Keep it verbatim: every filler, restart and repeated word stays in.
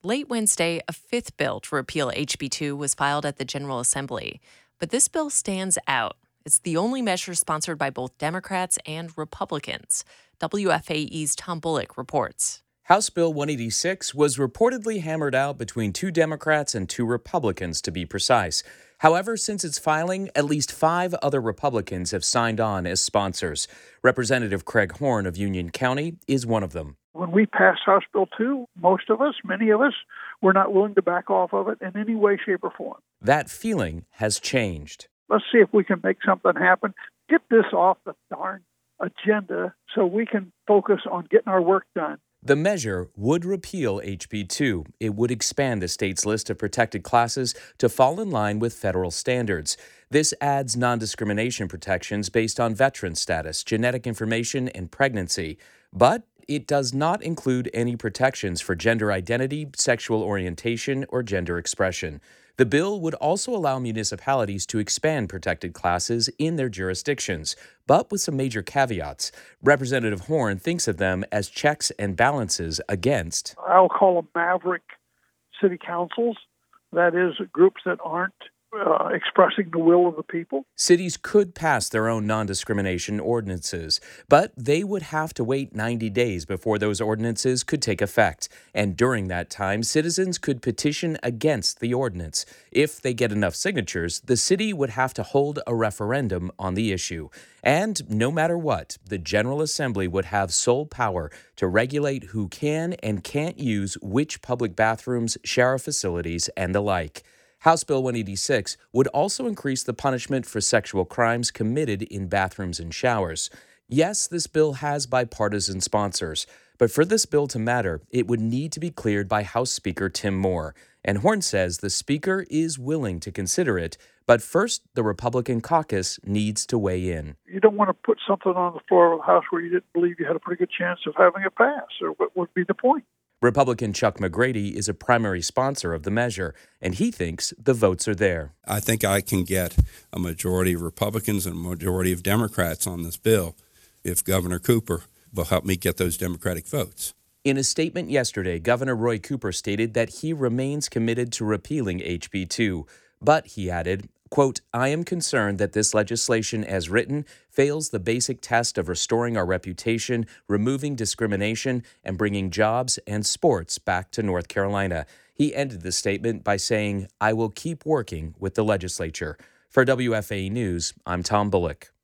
Late Wednesday, a fifth bill to repeal H B two was filed at the General Assembly. But this bill stands out. It's the only measure sponsored by both Democrats and Republicans. W F A E's Tom Bullock reports. House Bill one eighty-six was reportedly hammered out between two Democrats and two Republicans, to be precise. However, since its filing, at least five other Republicans have signed on as sponsors. Representative Craig Horn of Union County is one of them. When we passed House Bill two, most of us, many of us, were not willing to back off of it in any way, shape, or form. That feeling has changed. Let's see if we can make something happen. Get this off the darn agenda so we can focus on getting our work done. The measure would repeal H B two. It would expand the state's list of protected classes to fall in line with federal standards. This adds non-discrimination protections based on veteran status, genetic information, and pregnancy. But it does not include any protections for gender identity, sexual orientation, or gender expression. The bill would also allow municipalities to expand protected classes in their jurisdictions, but with some major caveats. Representative Horn thinks of them as checks and balances against, I'll call them maverick city councils, that is, groups that aren't uh, expressing the will of the people. Cities could pass their own non-discrimination ordinances, but they would have to wait ninety days before those ordinances could take effect. And during that time, citizens could petition against the ordinance. If they get enough signatures, the city would have to hold a referendum on the issue. And no matter what, the General Assembly would have sole power to regulate who can and can't use which public bathrooms, shower facilities, and the like. House Bill one eighty-six would also increase the punishment for sexual crimes committed in bathrooms and showers. Yes, this bill has bipartisan sponsors, but for this bill to matter, it would need to be cleared by House Speaker Tim Moore. And Horn says the Speaker is willing to consider it, but first the Republican caucus needs to weigh in. You don't want to put something on the floor of the House where you didn't believe you had a pretty good chance of having it pass, or what would be the point? Republican Chuck McGrady is a primary sponsor of the measure, and he thinks the votes are there. I think I can get a majority of Republicans and a majority of Democrats on this bill if Governor Cooper will help me get those Democratic votes. In a statement yesterday, Governor Roy Cooper stated that he remains committed to repealing H B two, but he added, quote, I am concerned that this legislation as written fails the basic test of restoring our reputation, removing discrimination, and bringing jobs and sports back to North Carolina. He ended the statement by saying, I will keep working with the legislature. For W F A E News, I'm Tom Bullock.